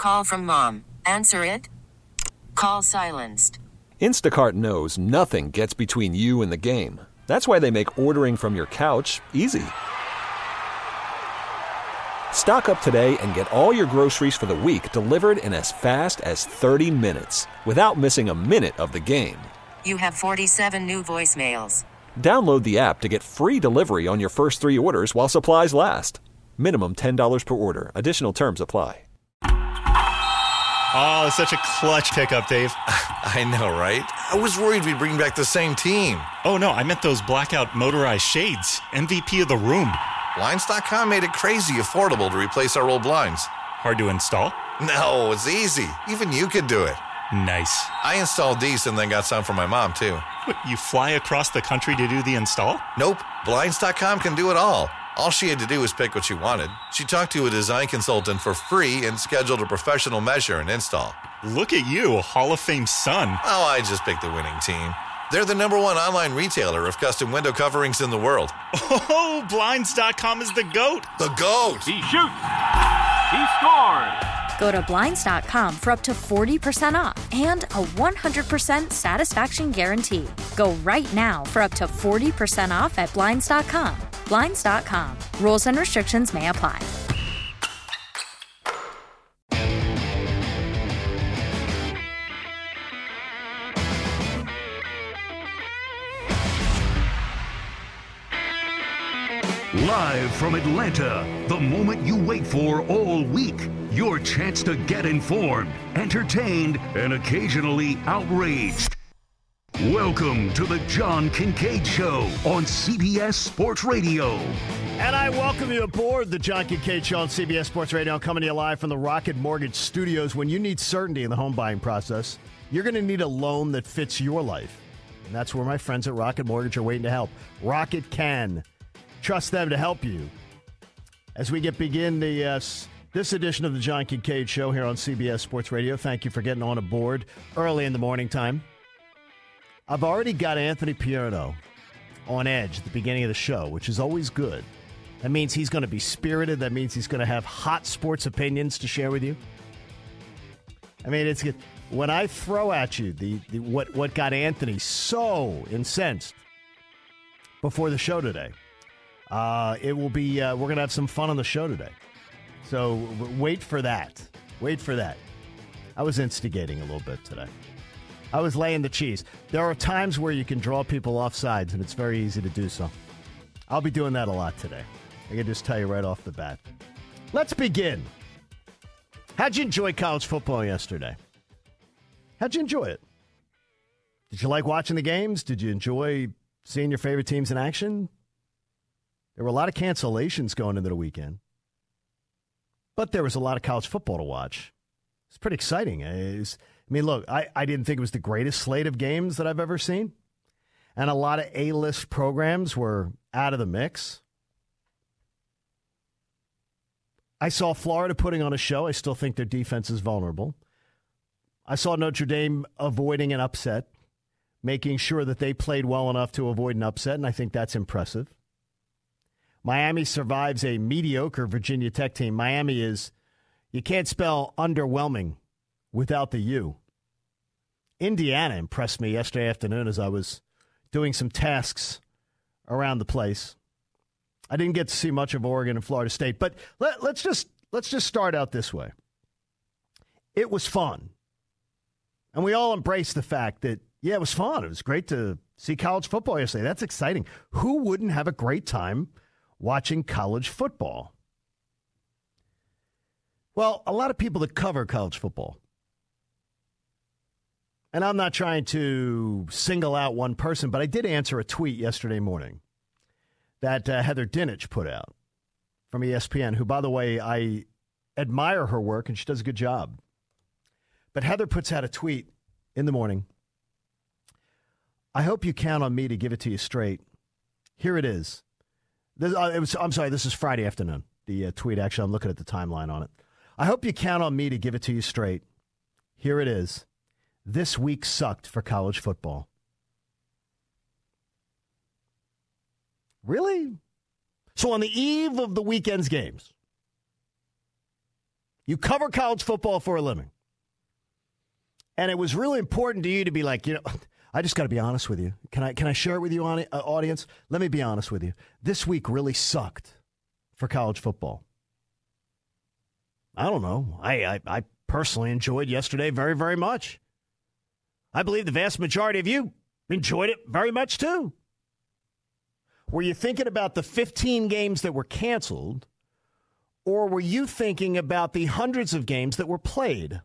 Call from mom. Answer it. Call silenced. Instacart knows nothing gets between you and the game. That's why they make ordering from your couch easy. Stock up today and get all your groceries for the week delivered in as fast as 30 minutes without missing a minute of the game. You have 47 new voicemails. Download the app to get free delivery on your first 3 orders while supplies last. Minimum $10 per order. Additional terms apply. Oh, such a clutch pickup, Dave. I know, right? I was worried we'd bring back the same team. Oh, no, I meant those blackout motorized shades. MVP of the room. Blinds.com made it crazy affordable to replace our old blinds. Hard to install? No, it's easy. Even you could do it. Nice. I installed these and then got some for my mom, too. What, you fly across the country to do the install? Nope. Blinds.com can do it all. All she had to do was pick what she wanted. She talked to a design consultant for free and scheduled a professional measure and install. Look at you, Hall of Fame son. Oh, I just picked the winning team. They're the #1 online retailer of custom window coverings in the world. Oh, Blinds.com is the GOAT. The GOAT. He shoots. He scores. Go to Blinds.com for up to 40% off and a 100% satisfaction guarantee. Go right now for up to 40% off at Blinds.com. Blinds.com. Rules and restrictions may apply. Live from Atlanta, the moment you wait for all week. Your chance to get informed, entertained, and occasionally outraged. Welcome to the John Kincaid Show on CBS Sports Radio. And I welcome you aboard the John Kincaid Show on CBS Sports Radio, coming to you live from the Rocket Mortgage Studios. When you need certainty in the home buying process, you're going to need a loan that fits your life. And that's where my friends at Rocket Mortgage are waiting to help. Rocket can. Trust them to help you. As we begin this edition of the John Kincaid Show here on CBS Sports Radio, thank you for getting on aboard early in the morning time. I've already got Anthony Pierno on edge at the beginning of the show, which is always good. That means he's going to be spirited. That means he's going to have hot sports opinions to share with you. I mean, it's good. When I throw at you what got Anthony so incensed before the show today, it will be we're going to have some fun on the show today. So wait for that. Wait for that. I was instigating a little bit today. I was laying the cheese. There are times where you can draw people off sides, and it's very easy to do so. I'll be doing that a lot today. I can just tell you right off the bat. Let's begin. How'd you enjoy college football yesterday? How'd you enjoy it? Did you like watching the games? Did you enjoy seeing your favorite teams in action? There were a lot of cancellations going into the weekend. But there was a lot of college football to watch. It's pretty exciting. Look, I didn't think it was the greatest slate of games that I've ever seen. And a lot of A-list programs were out of the mix. I saw Florida putting on a show. I still think their defense is vulnerable. I saw Notre Dame avoiding an upset, making sure that they played well enough to avoid an upset, and I think that's impressive. Miami survives a mediocre Virginia Tech team. Miami is, you can't spell underwhelming without the U. Indiana impressed me yesterday afternoon as I was doing some tasks around the place. I didn't get to see much of Oregon and Florida State, but let's just start out this way. It was fun. And we all embraced the fact that, yeah, it was fun. It was great to see college football yesterday. That's exciting. Who wouldn't have a great time watching college football? Well, a lot of people that cover college football, and I'm not trying to single out one person, but I did answer a tweet yesterday morning that Heather Dinich put out from ESPN, who, by the way, I admire her work, and she does a good job. But Heather puts out a tweet in the morning. I hope you count on me to give it to you straight. Here it is. This is Friday afternoon. The tweet, actually, I'm looking at the timeline on it. I hope you count on me to give it to you straight. Here it is. This week sucked for college football. Really? So on the eve of the weekend's games, You cover college football for a living. And it was really important to you to be like, I just got to be honest with you. Can I share it with you, audience? Let me be honest with you. This week really sucked for college football. I don't know. I personally enjoyed yesterday very, very much. I believe the vast majority of you enjoyed it very much, too. Were you thinking about the 15 games that were canceled, or were you thinking about the hundreds of games that were played?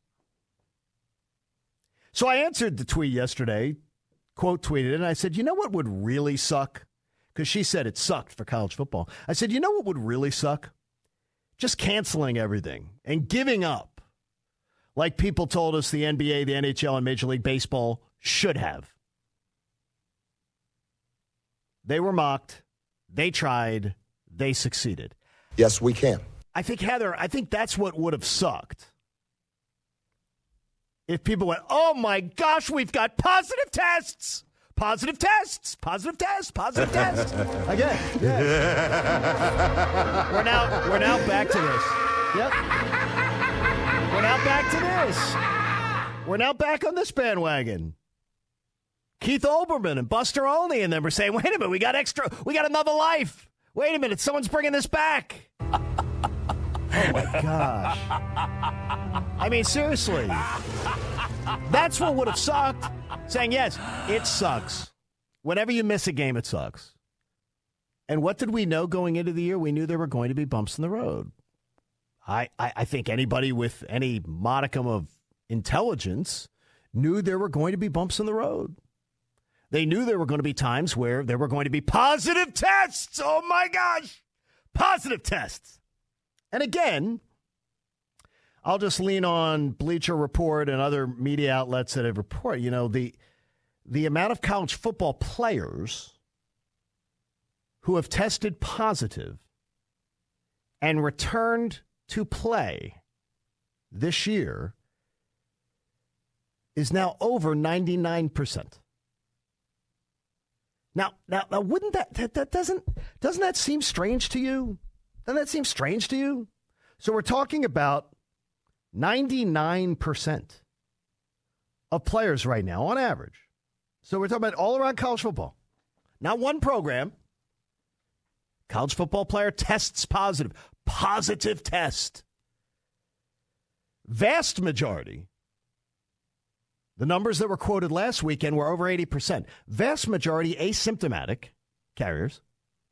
So I answered the tweet yesterday, quote tweeted it, and I said, you know what would really suck? Because she said it sucked for college football. I said, you know what would really suck? Just canceling everything and giving up. Like people told us the NBA, the NHL, and Major League Baseball should have. They were mocked. They tried. They succeeded. Yes, we can. I think, Heather, that's what would have sucked. If people went, oh, my gosh, we've got positive tests. Positive tests. Positive tests. Positive tests. Again. Yeah. We're now back to this. Yep. We're now back to this. We're now back on this bandwagon. Keith Olbermann and Buster Olney and them were saying, wait a minute, we got another life. Wait a minute, someone's bringing this back. Oh, my gosh. I mean, seriously. That's what would have sucked. Saying, yes, it sucks. Whenever you miss a game, it sucks. And what did we know going into the year? We knew there were going to be bumps in the road. I think anybody with any modicum of intelligence knew there were going to be bumps in the road. They knew there were going to be times where there were going to be positive tests. Oh, my gosh. Positive tests. And again, I'll just lean on Bleacher Report and other media outlets that have reported, the amount of college football players who have tested positive and returned to play this year is now over 99%. Now, wouldn't that doesn't that seem strange to you? Doesn't that seem strange to you? So we're talking about 99% of players right now on average. So we're talking about all around college football. Not one program. College football player tests positive. Positive test. Vast majority. The numbers that were quoted last weekend were over 80%. Vast majority asymptomatic carriers.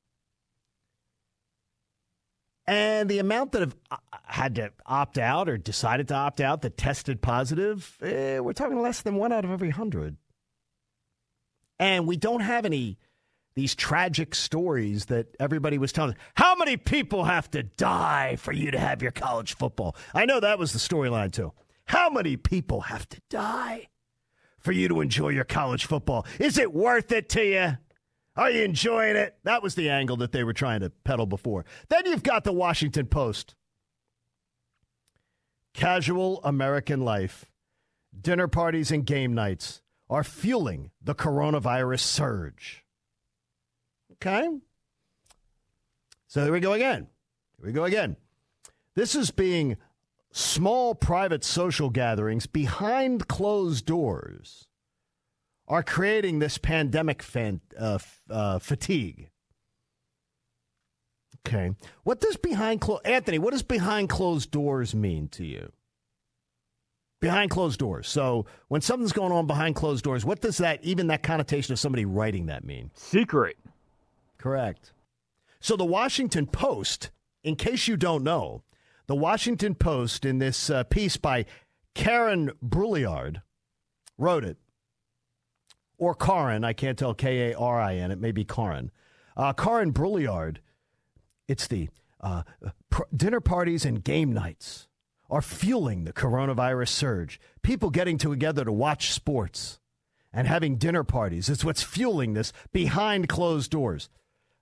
And the amount that have had to opt out or decided to opt out that tested positive, we're talking less than 1 out of every 100. And we don't have these tragic stories that everybody was telling us. How many people have to die for you to have your college football? I know that was the storyline, too. How many people have to die for you to enjoy your college football? Is it worth it to you? Are you enjoying it? That was the angle that they were trying to peddle before. Then you've got the Washington Post. Casual American life, dinner parties and game nights are fueling the coronavirus surge. Okay? So here we go again. This is being small private social gatherings behind closed doors are creating this pandemic fatigue. Okay. What does Anthony, what does behind closed doors mean to you? Behind closed doors. So when something's going on behind closed doors, what does that connotation of somebody writing that mean? Secret. Correct. So the Washington Post, in case you don't know, the Washington Post in this piece by Karen Brouillard wrote it. Or Karin, I can't tell, Karin, it may be Karin. Karen Brouillard, it's the dinner parties and game nights are fueling the coronavirus surge. People getting together to watch sports and having dinner parties is what's fueling this behind closed doors.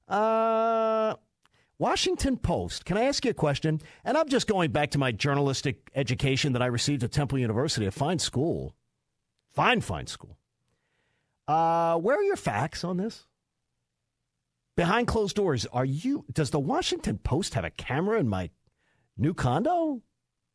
Washington Post, can I ask you a question? And I'm just going back to my journalistic education that I received at Temple University, a fine school. Fine school. Where are your facts on this? Behind closed doors, does the Washington Post have a camera in my new condo?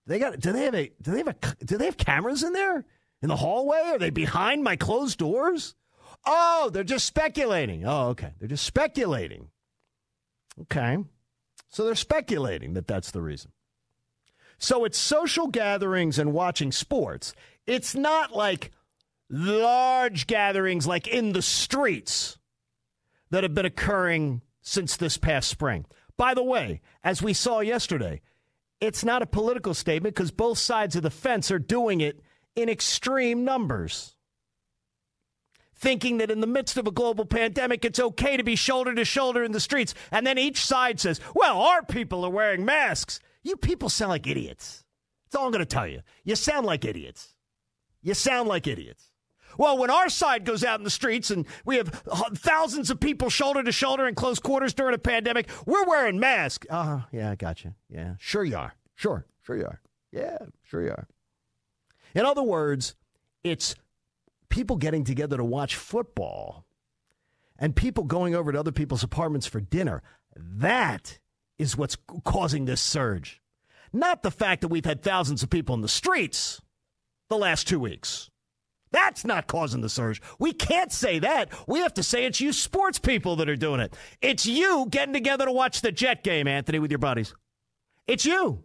Do they have cameras in there? In the hallway? Are they behind my closed doors? Oh, they're just speculating. Oh, okay. They're just speculating. Okay. So they're speculating that that's the reason. So it's social gatherings and watching sports. It's not like large gatherings like in the streets that have been occurring since this past spring. By the way, as we saw yesterday, it's not a political statement because both sides of the fence are doing it in extreme numbers. Thinking that in the midst of a global pandemic, it's okay to be shoulder to shoulder in the streets. And then each side says, well, our people are wearing masks. You people sound like idiots. That's all I'm going to tell you. You sound like idiots. You sound like idiots. Well, when our side goes out in the streets and we have thousands of people shoulder to shoulder in close quarters during a pandemic, we're wearing masks. Yeah, I got you. Yeah, sure you are. Sure you are. Yeah, sure you are. In other words, it's people getting together to watch football and people going over to other people's apartments for dinner. That is what's causing this surge. Not the fact that we've had thousands of people in the streets the last 2 weeks. That's not causing the surge. We can't say that. We have to say it's you sports people that are doing it. It's you getting together to watch the Jet game, Anthony, with your buddies. It's you.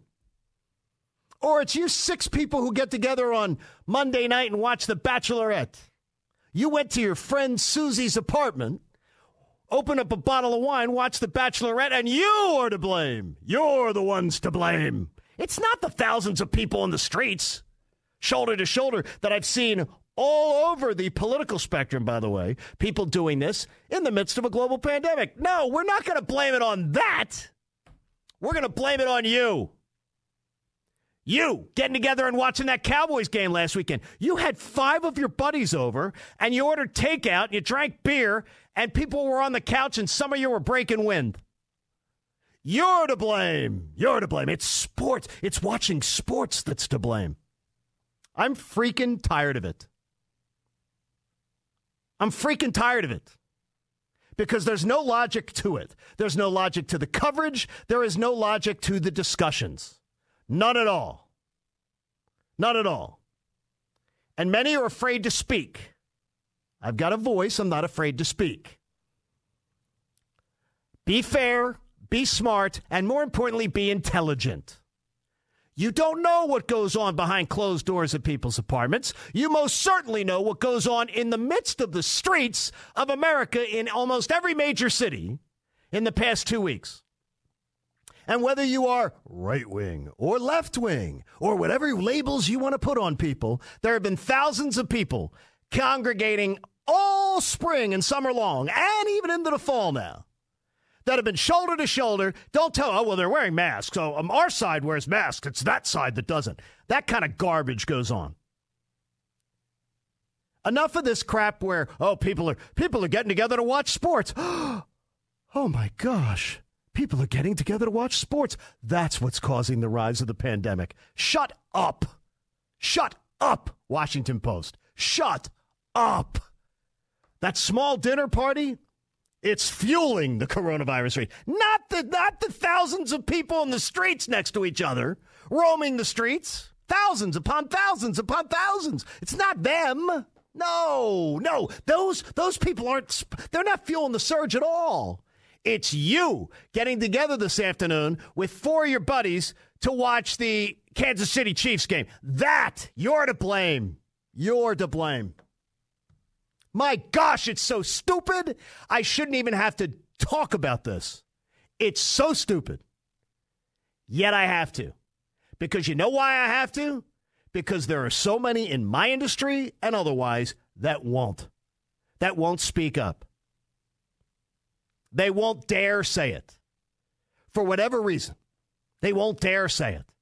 Or it's you 6 people who get together on Monday night and watch The Bachelorette. You went to your friend Susie's apartment, open up a bottle of wine, watch The Bachelorette, and you are to blame. You're the ones to blame. It's not the thousands of people in the streets, shoulder to shoulder, that I've seen all over the political spectrum, by the way, people doing this in the midst of a global pandemic. No, we're not going to blame it on that. We're going to blame it on you. You getting together and watching that Cowboys game last weekend. You had 5 of your buddies over, and you ordered takeout, and you drank beer, and people were on the couch, and some of you were breaking wind. You're to blame. You're to blame. It's sports. It's watching sports that's to blame. I'm freaking tired of it. I'm freaking tired of it. Because there's no logic to it. There's no logic to the coverage. There is no logic to the discussions. None at all. None at all. And many are afraid to speak. I've got a voice. I'm not afraid to speak. Be fair, be smart, and more importantly, be intelligent. You don't know what goes on behind closed doors at people's apartments. You most certainly know what goes on in the midst of the streets of America in almost every major city in the past 2 weeks. And whether you are right-wing or left-wing or whatever labels you want to put on people, there have been thousands of people congregating all spring and summer long and even into the fall now that have been shoulder to shoulder. Don't tell, oh, well, they're wearing masks. So our side wears masks. It's that side that doesn't. That kind of garbage goes on. Enough of this crap where, oh, people are getting together to watch sports. Oh, my gosh. People are getting together to watch sports. That's what's causing the rise of the pandemic. Shut up. Shut up, Washington Post. Shut up. That small dinner party, it's fueling the coronavirus rate. Not the thousands of people in the streets next to each other, roaming the streets. Thousands upon thousands upon thousands. It's not them. No. Those people they're not fueling the surge at all. It's you getting together this afternoon with 4 of your buddies to watch the Kansas City Chiefs game. You're to blame. You're to blame. My gosh, it's so stupid. I shouldn't even have to talk about this. It's so stupid. Yet I have to. Because you know why I have to? Because there are so many in my industry and otherwise that won't speak up. They won't dare say it. For whatever reason, they won't dare say it.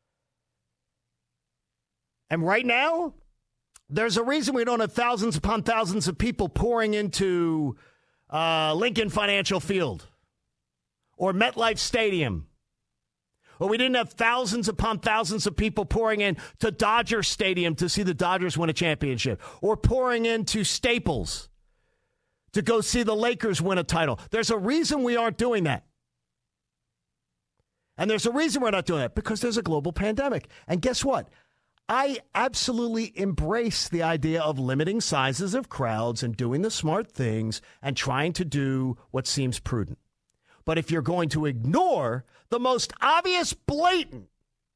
And right now, there's a reason we don't have thousands upon thousands of people pouring into Lincoln Financial Field or MetLife Stadium. Or we didn't have thousands upon thousands of people pouring in to Dodger Stadium to see the Dodgers win a championship. Or pouring into Staples to go see the Lakers win a title. There's a reason we aren't doing that. And there's a reason we're not doing that, because there's a global pandemic. And guess what? I absolutely embrace the idea of limiting sizes of crowds and doing the smart things and trying to do what seems prudent. But if you're going to ignore the most obvious, blatant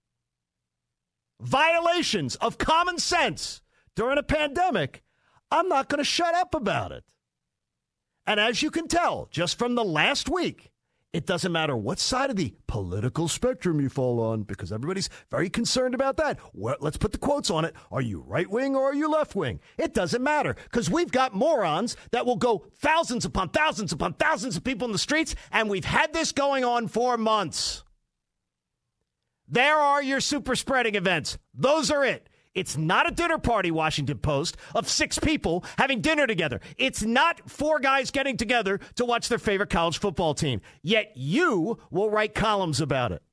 violations of common sense during a pandemic, I'm not going to shut up about it. And as you can tell, just from the last week, it doesn't matter what side of the political spectrum you fall on, because everybody's very concerned about that. Well, let's put the quotes on it. Are you right-wing or are you left-wing? It doesn't matter, because we've got morons that will go thousands upon thousands upon thousands of people in the streets, and we've had this going on for months. There are your super spreading events. Those are it. It's not a dinner party, Washington Post, of 6 people having dinner together. It's not 4 guys getting together to watch their favorite college football team. Yet you will write columns about it,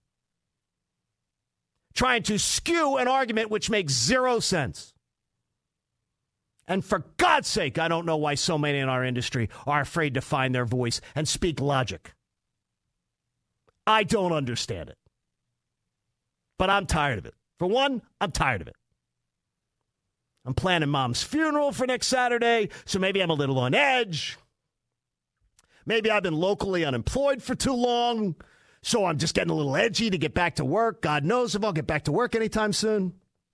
trying to skew an argument which makes 0 sense. And for God's sake, I don't know why so many in our industry are afraid to find their voice and speak logic. I don't understand it. But I'm tired of it. For one, I'm tired of it. I'm planning Mom's funeral for next Saturday, so maybe I'm a little on edge. Maybe I've been locally unemployed for too long, so I'm just getting a little edgy to get back to work. God knows if I'll get back to work anytime soon.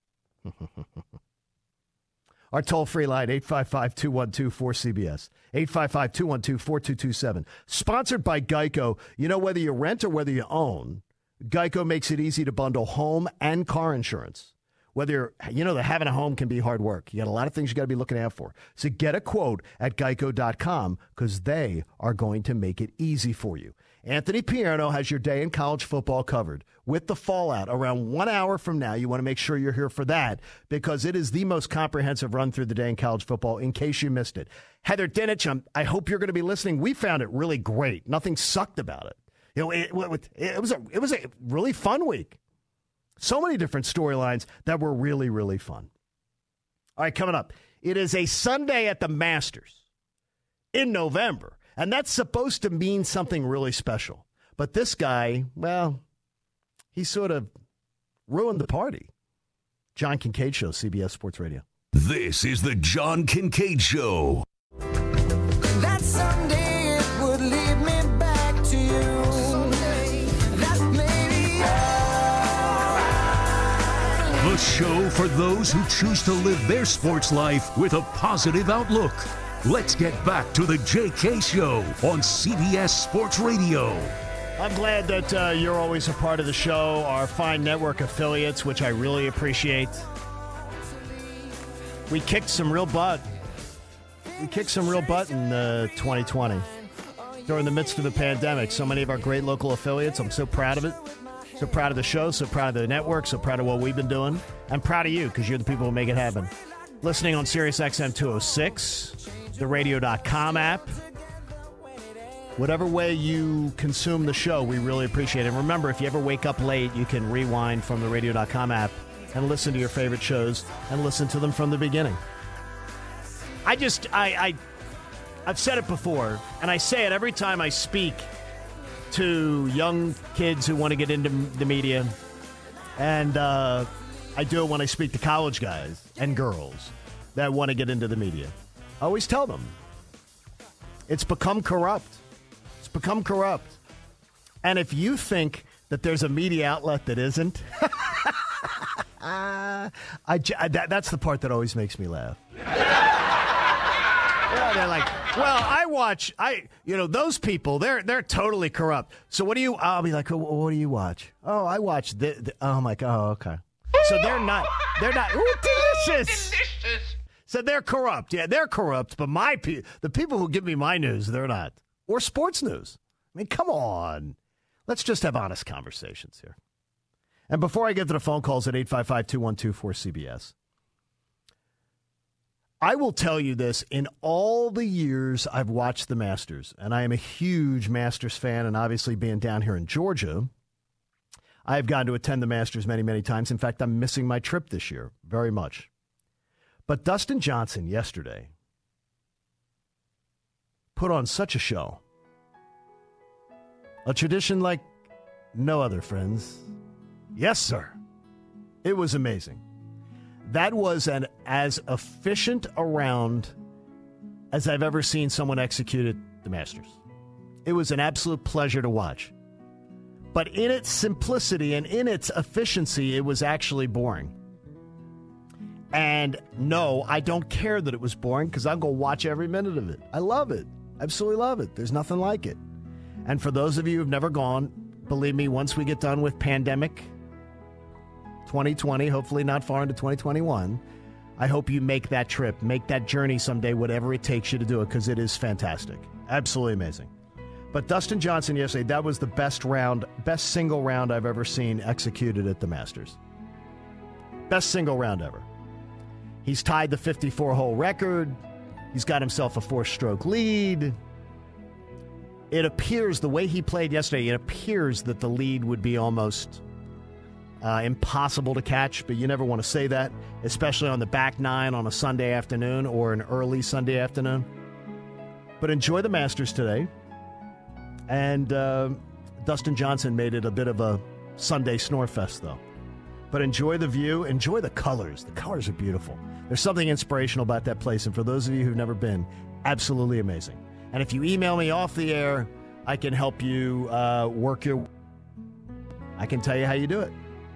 Our toll-free line, 855-212-4CBS, 855-212-4227. Sponsored by Geico. You know, whether you rent or whether you own, Geico makes it easy to bundle home and car insurance. Whether having a home can be hard work. You got a lot of things you got to be looking out for. So get a quote at geico.com, because they are going to make it easy for you. Anthony Pierno has your day in college football covered. With the fallout around 1 hour from now, you want to make sure you're here for that, because it is the most comprehensive run through the day in college football, in case you missed it. Heather Dinich, I hope you're going to be listening. We found it really great. Nothing sucked about it. It was a really fun week. So many different storylines that were really, really fun. All right, coming up. It is a Sunday at the Masters in November, and that's supposed to mean something really special. But this guy, well, he sort of ruined the party. John Kincaid Show, CBS Sports Radio. This is the John Kincaid Show. That someday it would lead me back to you. The show for those who choose to live their sports life with a positive outlook. Let's get back to the JK Show on CBS Sports Radio. I'm glad that you're always a part of the show, our fine network affiliates, which I really appreciate. We kicked some real butt. We kicked some real butt in 2020 during the midst of the pandemic. So many of our great local affiliates, I'm so proud of it. So proud of the show, so proud of the network, so proud of what we've been doing. I'm proud of you, because you're the people who make it happen. Listening on Sirius XM 206, the radio.com app. Whatever way you consume the show, we really appreciate it. And remember, if you ever wake up late, you can rewind from the radio.com app and listen to your favorite shows and listen to them from the beginning. I've said it before, and I say it every time I speak to young kids who want to get into the media, and I do it when I speak to college guys and girls that want to get into the media. I always tell them, it's become corrupt. It's become corrupt. And if you think that there's a media outlet that isn't, that's the part that always makes me laugh. Yeah, they're like, well, those people, they're totally corrupt. So I'll be like, what do you watch? Oh, I watch I'm like, oh, okay. So they're not, ooh, delicious. So they're corrupt. Yeah, they're corrupt, but the people who give me my news, they're not. Or sports news. I mean, come on. Let's just have honest conversations here. And before I get to the phone calls at 855-212-4CBS, I will tell you this, in all the years I've watched the Masters, and I am a huge Masters fan, and obviously being down here in Georgia, I've gotten to attend the Masters many, many times. In fact, I'm missing my trip this year very much. But Dustin Johnson yesterday put on such a show. A tradition like no other, friends. Yes, sir. It was amazing. That was an as efficient a round as I've ever seen someone execute at the Masters. It was an absolute pleasure to watch. But in its simplicity and in its efficiency, it was actually boring. And no, I don't care that it was boring because I'll go watch every minute of it. I love it. Absolutely love it. There's nothing like it. And for those of you who've never gone, believe me, once we get done with pandemic 2020, hopefully not far into 2021, I hope you make that trip, make that journey someday, whatever it takes you to do it, because it is fantastic. Absolutely amazing. But Dustin Johnson yesterday, that was the best single round I've ever seen executed at the Masters. Best single round ever. He's tied the 54-hole record. He's got himself a 4-stroke lead. It appears, the way he played yesterday, it appears that the lead would be almost impossible to catch, but you never want to say that, especially on the back nine on a Sunday afternoon or an early Sunday afternoon. But enjoy the Masters today. And Dustin Johnson made it a bit of a Sunday snore fest, though. But enjoy the view. Enjoy the colors. The colors are beautiful. There's something inspirational about that place. And for those of you who've never been, absolutely amazing. And if you email me off the air, I can help you work your... I can tell you how you do it.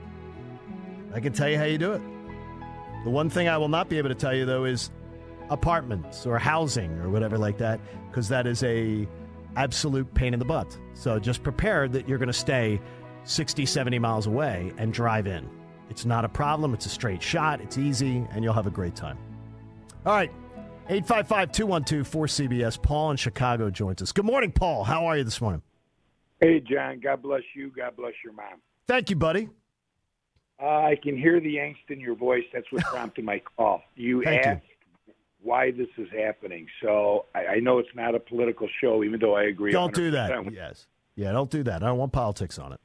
The one thing I will not be able to tell you, though, is apartments or housing or whatever like that, because that is a absolute pain in the butt. So just prepare that you're going to stay 60, 70 miles away and drive in. It's not a problem. It's a straight shot. It's easy, and you'll have a great time. All right. 855-212-4CBS. Paul in Chicago joins us. Good morning, Paul. How are you this morning? Hey, John. God bless you. God bless your mom. Thank you, buddy. I can hear the angst in your voice. That's what prompted my call. You asked why this is happening. So I know it's not a political show, even though I agree. Don't do that. Yes. Yeah, don't do that. I don't want politics on it.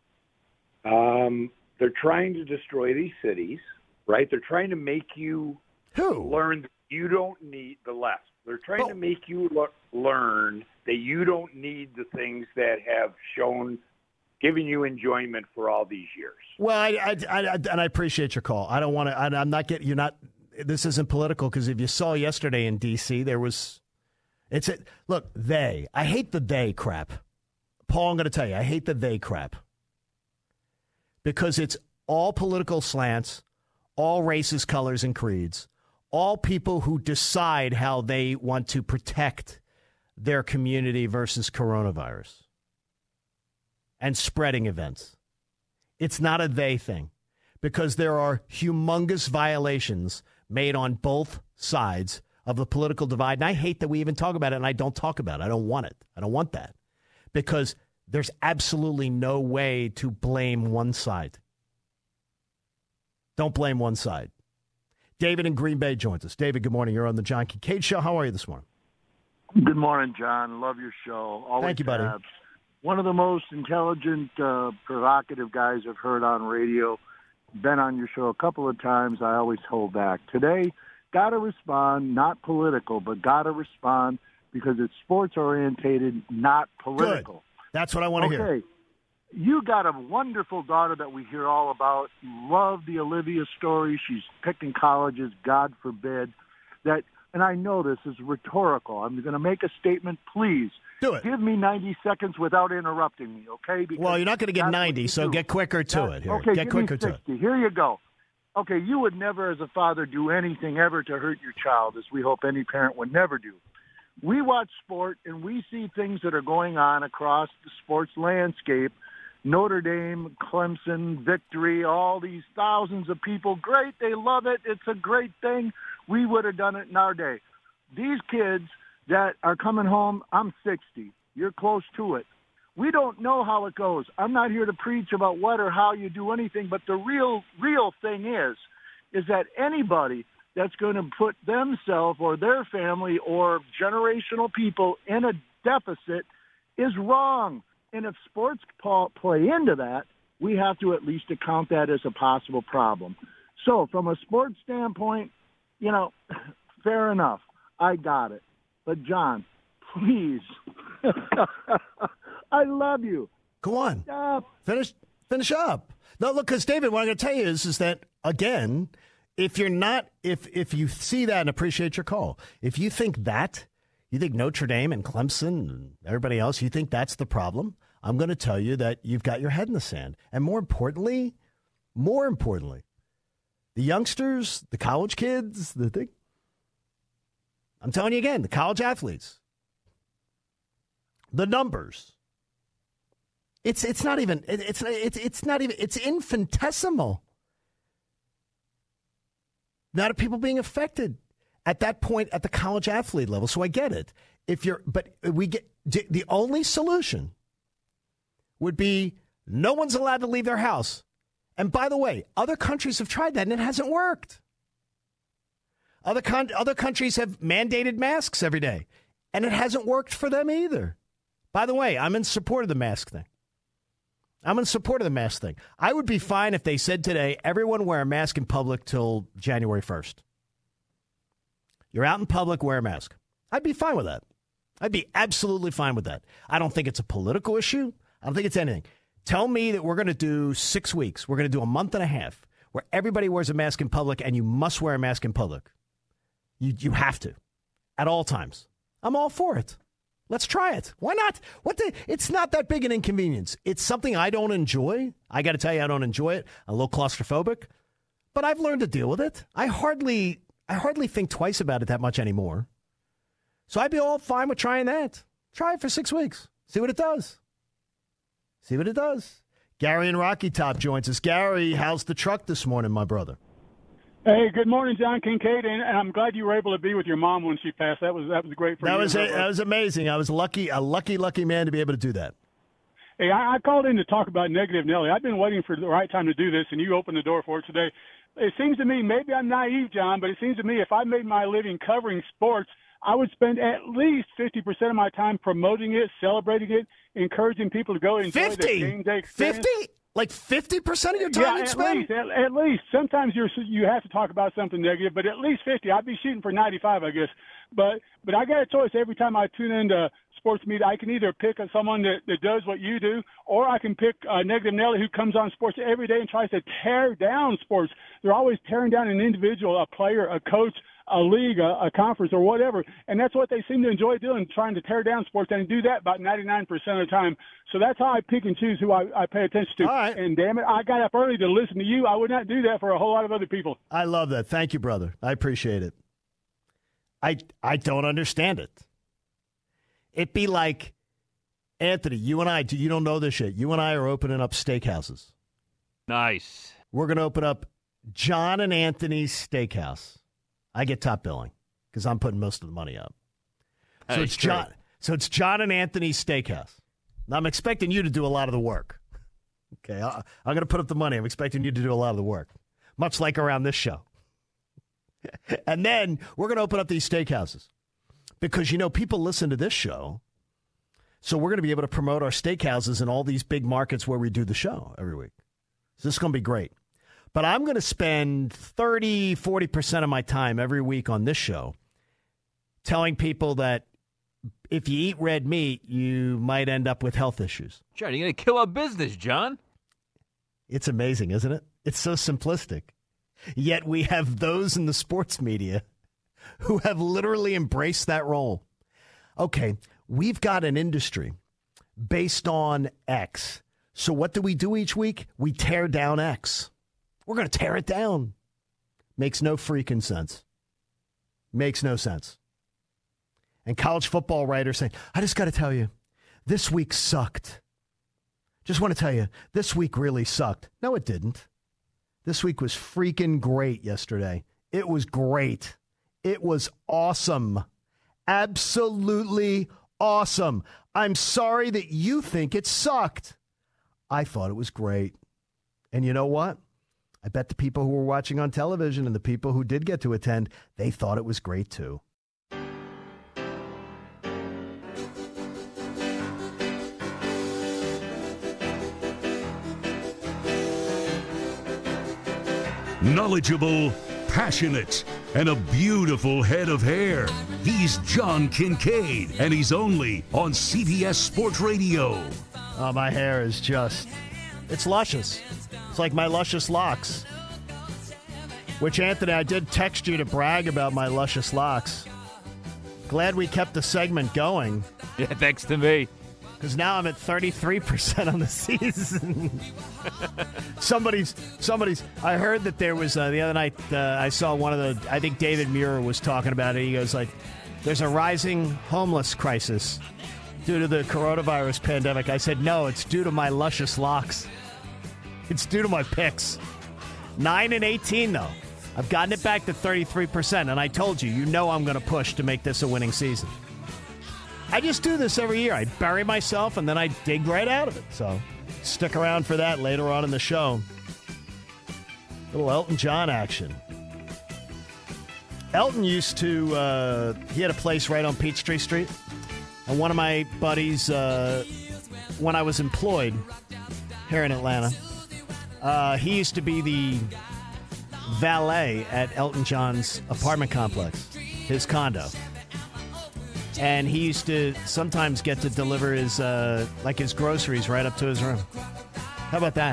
They're trying to destroy these cities, right? They're trying to make you learn that you don't need the left. They're trying to make you learn that you don't need the things that have given you enjoyment for all these years. Well, I appreciate your call. I don't want to. I'm not getting. You're not. This isn't political because if you saw yesterday in D.C., there was. Look, they. I hate the they crap. Paul, I'm going to tell you, I hate the they crap because it's all political slants, all races, colors, and creeds, all people who decide how they want to protect their community versus coronavirus and spreading events. It's not a they thing because there are humongous violations made on both sides of the political divide. And I hate that we even talk about it, and I don't talk about it. I don't want it. I don't want that because there's absolutely no way to blame one side. Don't blame one side. David in Green Bay joins us. David, good morning. You're on the John Kincaid Show. How are you this morning? Good morning, John. Love your show. Always Thank you, buddy. Have. One of the most intelligent, provocative guys I've heard on radio. Been on your show a couple of times. I always hold back. Today, got to respond, not political, but got to respond because it's sports-orientated, not political. Good. That's what I want to hear. Okay. You got a wonderful daughter that we hear all about. Love the Olivia story. She's picking colleges, God forbid. And I know this is rhetorical. I'm going to make a statement. Please do it. Give me 90 seconds without interrupting me, okay? Because well, you're not going to get 90, so get quicker to it. Here. Okay, get quicker to it. Here you go. Okay, you would never as a father do anything ever to hurt your child, as we hope any parent would never do. We watch sport, and we see things that are going on across the sports landscape. Notre Dame, Clemson, Victory, all these thousands of people. Great, they love it. It's a great thing. We would have done it in our day. These kids that are coming home, I'm 60. You're close to it. We don't know how it goes. I'm not here to preach about what or how you do anything, but the real thing is that anybody that's going to put themselves or their family or generational people in a deficit is wrong. And if sports play into that, we have to at least account that as a possible problem. So from a sports standpoint, fair enough. I got it. But, John, please, I love you. Go on. Finish up. No, look, because David, what I'm going to tell you is that, again, if you see that and appreciate your call, if you think Notre Dame and Clemson and everybody else, you think that's the problem, I'm going to tell you that you've got your head in the sand. And more importantly, the youngsters, the college kids, I'm telling you again, the college athletes, the numbers. It's infinitesimal. Not of people being affected at that point at the college athlete level. So I get it. The only solution would be no one's allowed to leave their house. And by the way, other countries have tried that and it hasn't worked. Other countries have mandated masks every day and it hasn't worked for them either. By the way, I'm in support of the mask thing. I would be fine if they said today, everyone wear a mask in public till January 1st. You're out in public, wear a mask. I'd be fine with that. I'd be absolutely fine with that. I don't think it's a political issue. I don't think it's anything. Tell me that we're going to do 6 weeks. We're going to do a month and a half where everybody wears a mask in public and you must wear a mask in public. You have to at all times. I'm all for it. Let's try it. Why not? It's not that big an inconvenience. It's something I don't enjoy. I got to tell you, I don't enjoy it. I'm a little claustrophobic, but I've learned to deal with it. I hardly think twice about it that much anymore. So I'd be all fine with trying that. Try it for 6 weeks. See what it does. Gary in Rocky Top joins us. Gary, how's the truck this morning, my brother? Hey, good morning, John Kincaid, and I'm glad you were able to be with your mom when she passed. That was great for you. That was amazing. I was a lucky man to be able to do that. Hey, I called in to talk about Negative Nelly. I've been waiting for the right time to do this, and you opened the door for it today. It seems to me, maybe I'm naive, John, but it seems to me if I made my living covering sports, I would spend at least 50% of my time promoting it, celebrating it, encouraging people to go enjoy the game day experience. 50? Like 50% of your time you'd spend? At least. Sometimes you have to talk about something negative, but at least 50. I'd be shooting for 95, I guess. But I got a choice every time I tune into sports media. I can either pick someone that does what you do, or I can pick Negative Nelly, who comes on sports every day and tries to tear down sports. They're always tearing down an individual, a player, a coach, a league, a conference, or whatever. And that's what they seem to enjoy doing, trying to tear down sports, and do that about 99% of the time. So that's how I pick and choose who I pay attention to. All right. And damn it, I got up early to listen to you. I would not do that for a whole lot of other people. I love that. Thank you, brother. I appreciate it. I don't understand it. It'd be like, Anthony, you and I, you don't know this yet. You and I are opening up steakhouses. Nice. We're going to open up John and Anthony's Steakhouse. I get top billing because I'm putting most of the money up. So it's John. So it's John and Anthony's Steakhouse. Now I'm expecting you to do a lot of the work. Okay, I'm going to put up the money. I'm expecting you to do a lot of the work, much like around this show. And then we're going to open up these steakhouses because, people listen to this show. So we're going to be able to promote our steakhouses in all these big markets where we do the show every week. So this is going to be great. But I'm going to spend 30, 40% of my time every week on this show telling people that if you eat red meat, you might end up with health issues. John, you're going to kill our business, John. It's amazing, isn't it? It's so simplistic. Yet we have those in the sports media who have literally embraced that role. Okay, we've got an industry based on X. So what do we do each week? We tear down X. We're going to tear it down. Makes no freaking sense. Makes no sense. And college football writers saying, I just got to tell you, this week sucked. Just want to tell you, this week really sucked. No, it didn't. This week was freaking great yesterday. It was great. It was awesome. Absolutely awesome. I'm sorry that you think it sucked. I thought it was great. And you know what? I bet the people who were watching on television and the people who did get to attend, they thought it was great too. Knowledgeable, passionate, and a beautiful head of hair. He's John Kincaid, and he's only on CBS Sports Radio. Oh, my hair is just, it's luscious. It's like my luscious locks. Which, Anthony, I did text you to brag about my luscious locks. Glad we kept the segment going. Yeah, thanks to me. Because now I'm at 33% on the season. Somebody's. I heard that there was, the other night, I saw one of the, I think David Muir was talking about it. He goes like, there's a rising homeless crisis due to the coronavirus pandemic. I said, no, it's due to my luscious locks. It's due to my picks. 9-18, though. I've gotten it back to 33%, and I told you, I'm going to push to make this a winning season. I just do this every year. I bury myself, and then I dig right out of it. So stick around for that later on in the show. Little Elton John action. Elton used to, he had a place right on Peachtree Street. And one of my buddies, when I was employed here in Atlanta, he used to be the valet at Elton John's apartment complex, his condo. And he used to sometimes get to deliver his groceries right up to his room. How about that?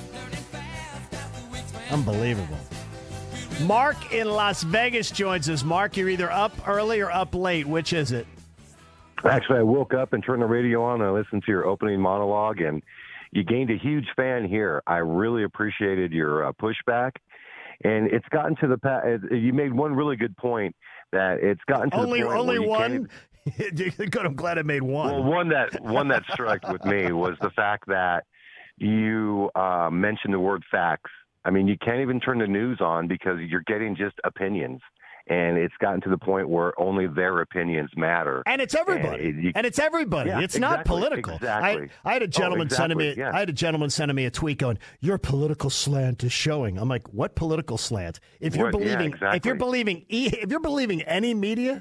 Unbelievable. Mark in Las Vegas joins us. Mark, you're either up early or up late. Which is it? Actually, I woke up and turned the radio on and I listened to your opening monologue, and you gained a huge fan here. I really appreciated your pushback. And it's gotten to the you made one really good point that it's gotten to the point only where one. Good. I'm glad I made one. Well, one that struck with me was the fact that you mentioned the word facts. I mean, you can't even turn the news on because you're getting just opinions. And it's gotten to the point where only their opinions matter. And it's everybody. And it's everybody. Yeah, it's not political. Exactly. I had a gentleman sending me a tweet going, "Your political slant is showing." I'm like, "What political slant? If you're believing any media,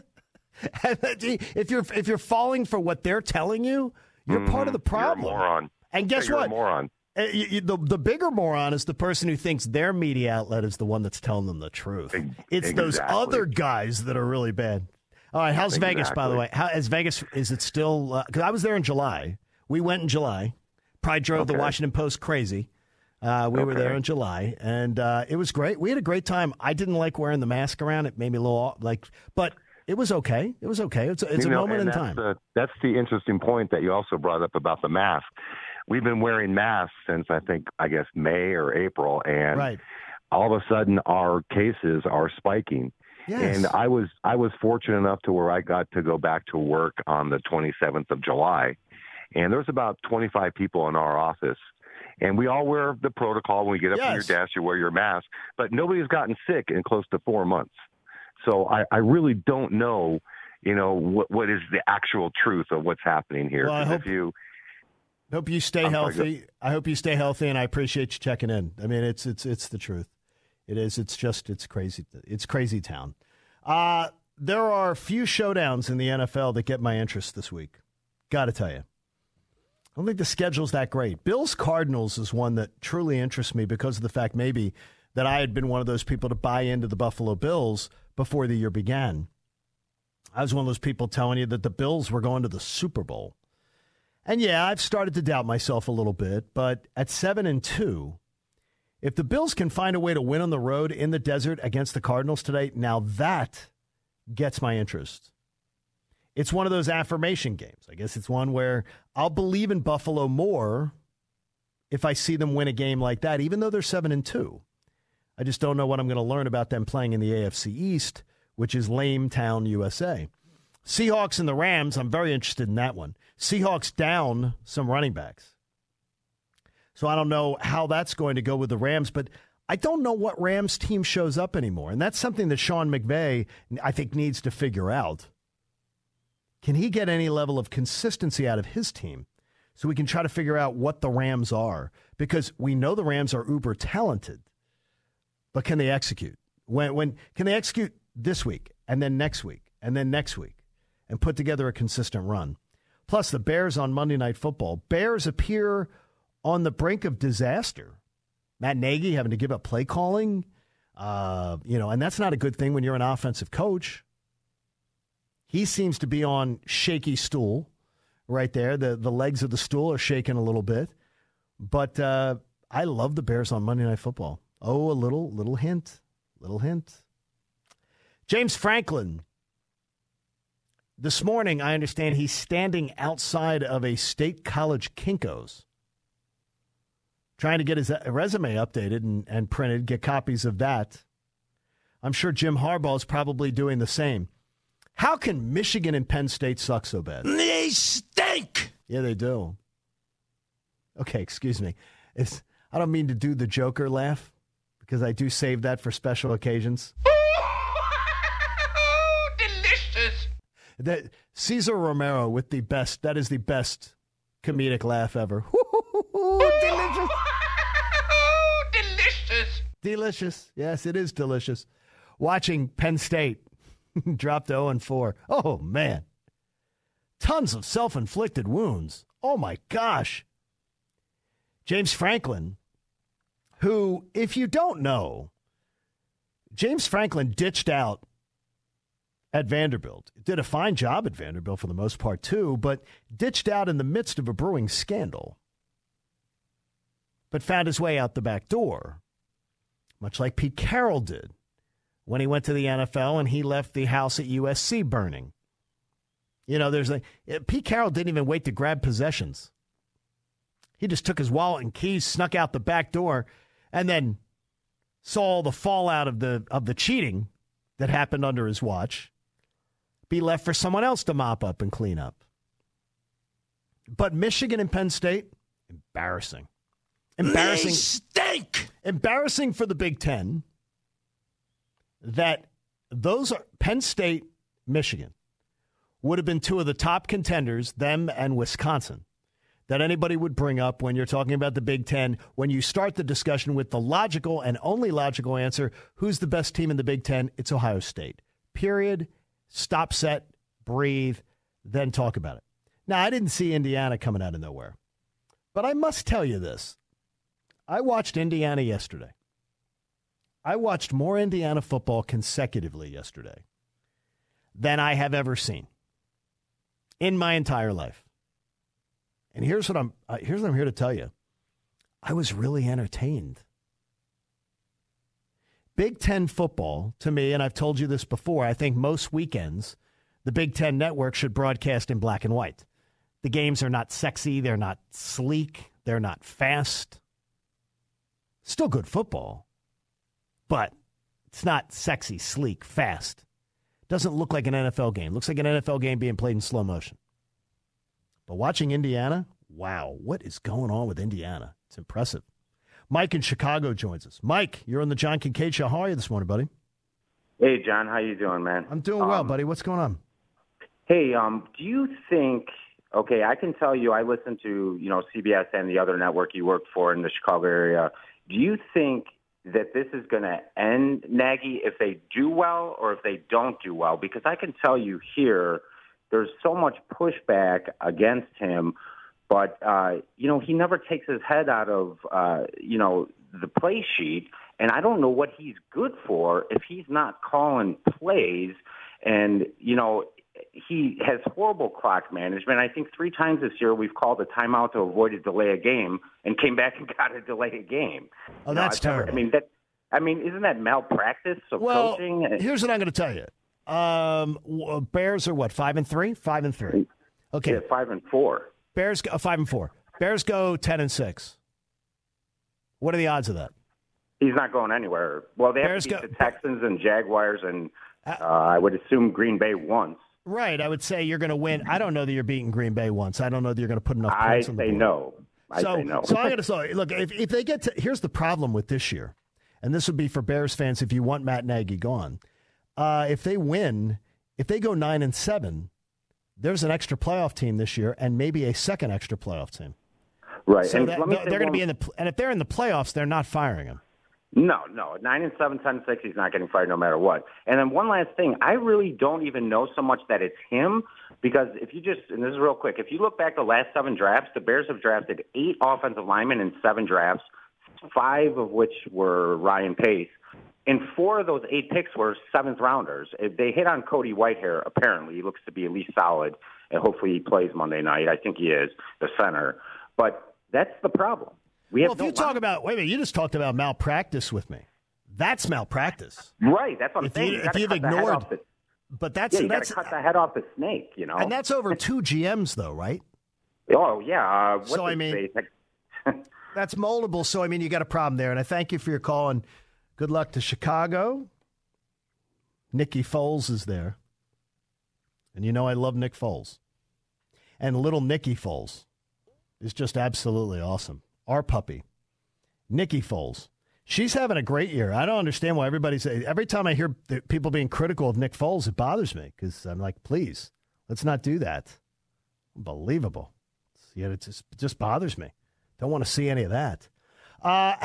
if you're falling for what they're telling you, you're part of the problem." You're a moron. And guess what? You're a moron. The bigger moron is the person who thinks their media outlet is the one that's telling them the truth. It's those other guys that are really bad. All right, how's Vegas, by the way? Is it still – because I was there in July. We went in July. Probably drove the Washington Post crazy. We were there in July, and it was great. We had a great time. I didn't like wearing the mask around. It made me a little but it was okay. It was okay. It's a moment in time. That's the interesting point that you also brought up about the mask. We've been wearing masks since I guess May or April, and all of a sudden our cases are spiking. Yes. And I was fortunate enough to where I got to go back to work on the 27th of July, and there was about 25 people in our office, and we all wear the protocol. When we get up from your desk, you wear your mask, but nobody's gotten sick in close to 4 months. So I really don't know, what is the actual truth of what's happening here. Well, hope you stay healthy. I hope you stay healthy, and I appreciate you checking in. I mean, it's the truth. It is. It's crazy. It's crazy town. There are a few showdowns in the NFL that get my interest this week. Got to tell you. I don't think the schedule's that great. Bills-Cardinals is one that truly interests me because of the fact maybe that I had been one of those people to buy into the Buffalo Bills before the year began. I was one of those people telling you that the Bills were going to the Super Bowl. And yeah, I've started to doubt myself a little bit, but at 7-2, if the Bills can find a way to win on the road in the desert against the Cardinals today, now that gets my interest. It's one of those affirmation games. I guess it's one where I'll believe in Buffalo more if I see them win a game like that, even though they're 7-2. I just don't know what I'm going to learn about them playing in the AFC East, which is Lame Town, USA. Seahawks and the Rams, I'm very interested in that one. Seahawks down some running backs. So I don't know how that's going to go with the Rams, but I don't know what Rams team shows up anymore. And that's something that Sean McVay, I think, needs to figure out. Can he get any level of consistency out of his team so we can try to figure out what the Rams are? Because we know the Rams are uber talented, but can they execute? When can they execute this week and then next week and then next week and put together a consistent run? Plus, the Bears on Monday Night Football. Bears appear on the brink of disaster. Matt Nagy having to give up play calling, and that's not a good thing when you're an offensive coach. He seems to be on shaky stool, right there. The legs of the stool are shaking a little bit. But I love the Bears on Monday Night Football. Oh, a little hint. Little hint. James Franklin. This morning, I understand he's standing outside of a state college Kinko's, trying to get his resume updated and printed, get copies of that. I'm sure Jim Harbaugh is probably doing the same. How can Michigan and Penn State suck so bad? They stink! Yeah, they do. Okay, excuse me. I don't mean to do the Joker laugh, because I do save that for special occasions. Delicious! That Cesar Romero with the best, that is the best comedic laugh ever. Delicious. Delicious. Delicious. Yes, it is delicious. Watching Penn State drop to 0-4. Oh, man. Tons of self-inflicted wounds. Oh, my gosh. James Franklin, who, if you don't know, James Franklin ditched out at Vanderbilt. Did a fine job at Vanderbilt for the most part, too, but ditched out in the midst of a brewing scandal. But found his way out the back door, much like Pete Carroll did when he went to the NFL and he left the house at USC burning. You know, Pete Carroll didn't even wait to grab possessions. He just took his wallet and keys, snuck out the back door, and then saw all the fallout of the cheating that happened under his watch be left for someone else to mop up and clean up. But Michigan and Penn State, embarrassing. Embarrassing. They stink! Embarrassing for the Big Ten that those are Penn State, Michigan would have been two of the top contenders, them and Wisconsin, that anybody would bring up when you're talking about the Big Ten, when you start the discussion with the logical and only logical answer, who's the best team in the Big Ten? It's Ohio State. Period. Stop, set, breathe, then talk about it. Now, I didn't see Indiana coming out of nowhere, but I must tell you this. I watched Indiana yesterday. I watched more Indiana football consecutively yesterday than I have ever seen in my entire life. And here's what I'm here to tell you. I was really entertained. Big Ten football, to me, and I've told you this before, I think most weekends the Big Ten Network should broadcast in black and white. The games are not sexy. They're not sleek. They're not fast. Still good football, but it's not sexy, sleek, fast. Doesn't look like an NFL game. Looks like an NFL game being played in slow motion. But watching Indiana, wow, what is going on with Indiana? It's impressive. Mike in Chicago joins us. Mike, you're on the John Kincaid Show. How are you this morning, buddy? Hey, John. How you doing, man? I'm doing well, buddy. What's going on? Hey, do you think, okay, I can tell you I listen to, CBS and the other network you worked for in the Chicago area. Do you think that this is going to end Nagy if they do well or if they don't do well? Because I can tell you here, there's so much pushback against him, but, he never takes his head out of, the play sheet, and I don't know what he's good for if he's not calling plays. And, he has horrible clock management. I think 3 times this year we've called a timeout to avoid a delay a game and came back and got a delay a game. Oh, that's terrible. Isn't that malpractice of coaching? Here's what I'm going to tell you. Bears are what, 5-3? 5-3. Okay. Yeah, 5-4. Bears go 5-4. Bears go 10-6. What are the odds of that? He's not going anywhere. Well, they have to beat the Texans and Jaguars and I would assume Green Bay once. Right. I would say you're going to win. I don't know that you're beating Green Bay once. I don't know that you're going to put enough points on the board. I say no. So I got to say, look, if they get to, here's the problem with this year, and this would be for Bears fans if you want Matt Nagy gone. If they win, if they go 9-7, there's an extra playoff team this year and maybe a second extra playoff team. Right. So and they're going to be in the, and if they're in the playoffs, they're not firing him. No. 9-7, 10-6, he's not getting fired no matter what. And then one last thing, I really don't even know so much that it's him because if you just, and this is real quick, if you look back the last 7 drafts, the Bears have drafted 8 offensive linemen in 7 drafts, 5 of which were Ryan Pace. And 4 of those 8 picks were 7th rounders. They hit on Cody Whitehair, apparently. He looks to be at least solid. and hopefully he plays Monday night. I think he is, the center. But that's the problem. If you talk about, wait a minute, you just talked about malpractice with me. That's malpractice. Right, that's what I'm saying. If you've ignored, but that's you got to cut the head off the snake, you know. And that's over 2 GMs, though, right? Oh yeah. So I mean, that's moldable. So I mean, you got a problem there. And I thank you for your call and good luck to Chicago. Nicky Foles is there, and you know I love Nick Foles, and little Nicky Foles is just absolutely awesome. Our puppy, Nicky Foles. She's having a great year. I don't understand why every time I hear people being critical of Nick Foles, it bothers me because I'm like, please, let's not do that. Unbelievable. Yet it just bothers me. Don't want to see any of that. How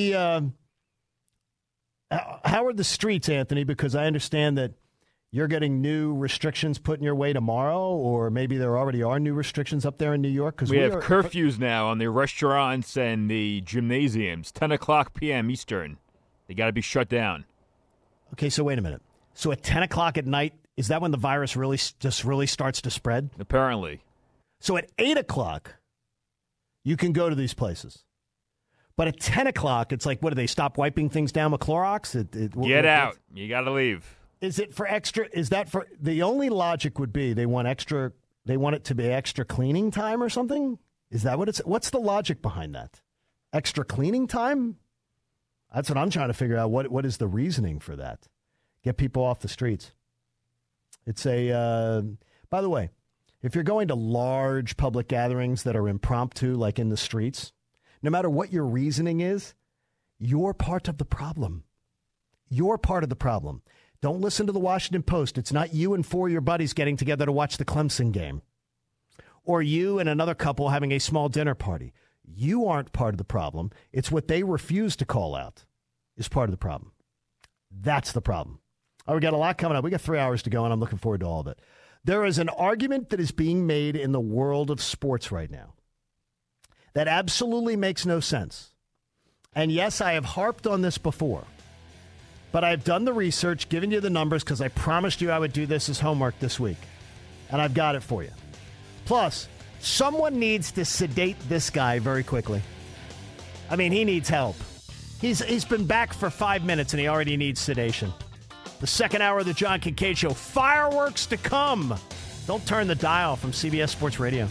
are the streets, Anthony? Because I understand that you're getting new restrictions put in your way tomorrow, or maybe there already are new restrictions up there in New York. Because we have curfews now on the restaurants and the gymnasiums, 10 o'clock p.m. Eastern. They got to be shut down. Okay, so wait a minute. So at 10 o'clock at night, is that when the virus really starts to spread? Apparently. So at 8 o'clock, you can go to these places. But at 10 o'clock, it's like, what, do they stop wiping things down with Clorox? Get out. You got to leave. Is it for extra? Is that for the only logic would be they want it to be extra cleaning time or something? Is that what it's? What's the logic behind that? Extra cleaning time? That's what I'm trying to figure out. What is the reasoning for that? Get people off the streets. It's by the way, if you're going to large public gatherings that are impromptu, like in the streets, no matter what your reasoning is, you're part of the problem. You're part of the problem. Don't listen to the Washington Post. It's not you and 4 of your buddies getting together to watch the Clemson game, or you and another couple having a small dinner party. You aren't part of the problem. It's what they refuse to call out is part of the problem. That's the problem. We got a lot coming up. We got 3 hours to go, and I'm looking forward to all of it. There is an argument that is being made in the world of sports right now that absolutely makes no sense. And yes, I have harped on this before. But I've done the research, given you the numbers, because I promised you I would do this as homework this week. And I've got it for you. Plus, someone needs to sedate this guy very quickly. I mean, he needs help. He's been back for 5 minutes, and he already needs sedation. The second hour of the John Kincaid Show. Fireworks to come. Don't turn the dial from CBS Sports Radio.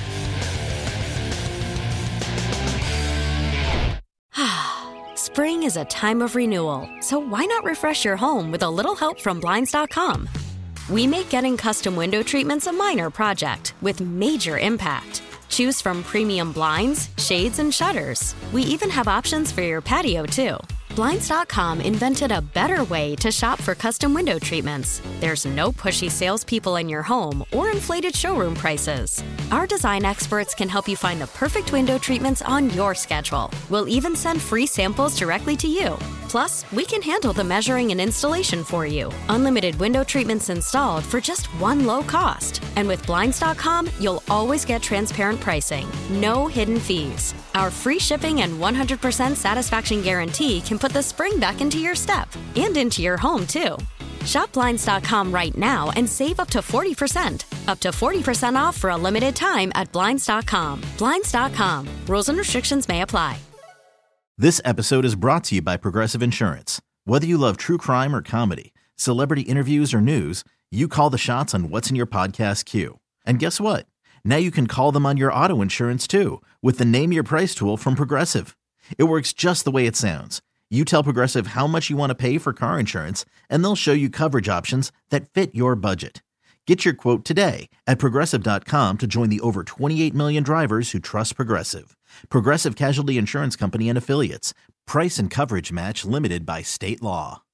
Spring is a time of renewal, so why not refresh your home with a little help from Blinds.com? We make getting custom window treatments a minor project with major impact. Choose from premium blinds, shades, and shutters. We even have options for your patio, too. Blinds.com invented a better way to shop for custom window treatments. There's no pushy salespeople in your home or inflated showroom prices. Our design experts can help you find the perfect window treatments on your schedule. We'll even send free samples directly to you. Plus, we can handle the measuring and installation for you. Unlimited window treatments installed for just one low cost. And with Blinds.com, you'll always get transparent pricing. No hidden fees. Our free shipping and 100% satisfaction guarantee can put the spring back into your step and into your home, too. Shop Blinds.com right now and save up to 40%. Up to 40% off for a limited time at Blinds.com. Blinds.com. Rules and restrictions may apply. This episode is brought to you by Progressive Insurance. Whether you love true crime or comedy, celebrity interviews or news, you call the shots on what's in your podcast queue. And guess what? Now you can call them on your auto insurance, too, with the Name Your Price tool from Progressive. It works just the way it sounds. You tell Progressive how much you want to pay for car insurance, and they'll show you coverage options that fit your budget. Get your quote today at Progressive.com to join the over 28 million drivers who trust Progressive. Progressive Casualty Insurance Company and Affiliates. Price and coverage match limited by state law.